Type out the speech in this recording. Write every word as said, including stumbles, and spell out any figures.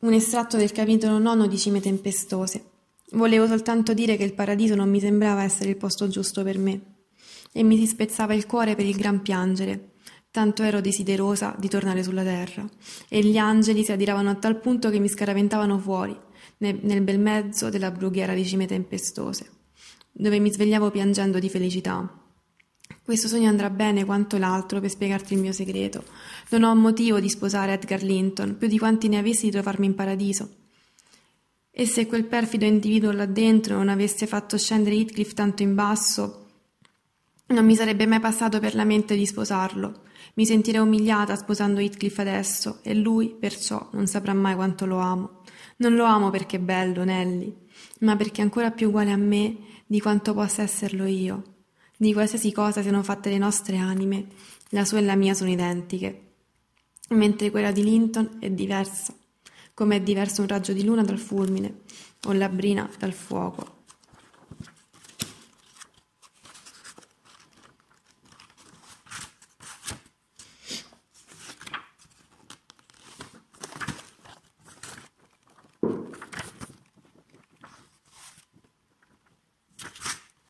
Un estratto del capitolo nono di Cime tempestose. Volevo soltanto dire che il paradiso non mi sembrava essere il posto giusto per me, e mi si spezzava il cuore per il gran piangere, tanto ero desiderosa di tornare sulla terra, e gli angeli si adiravano a tal punto che mi scaraventavano fuori, nel, nel bel mezzo della brughiera di Cime tempestose, dove mi svegliavo piangendo di felicità. Questo sogno andrà bene quanto l'altro per spiegarti il mio segreto. Non ho motivo di sposare Edgar Linton, più di quanti ne avessi di trovarmi in paradiso. E se quel perfido individuo là dentro non avesse fatto scendere Heathcliff tanto in basso, non mi sarebbe mai passato per la mente di sposarlo. Mi sentirei umiliata sposando Heathcliff adesso, e lui, perciò, non saprà mai quanto lo amo. Non lo amo perché è bello, Nelly, ma perché è ancora più uguale a me di quanto possa esserlo io. Di qualsiasi cosa siano fatte le nostre anime, la sua e la mia sono identiche, mentre quella di Linton è diversa, come è diverso un raggio di luna dal fulmine o la brina dal fuoco.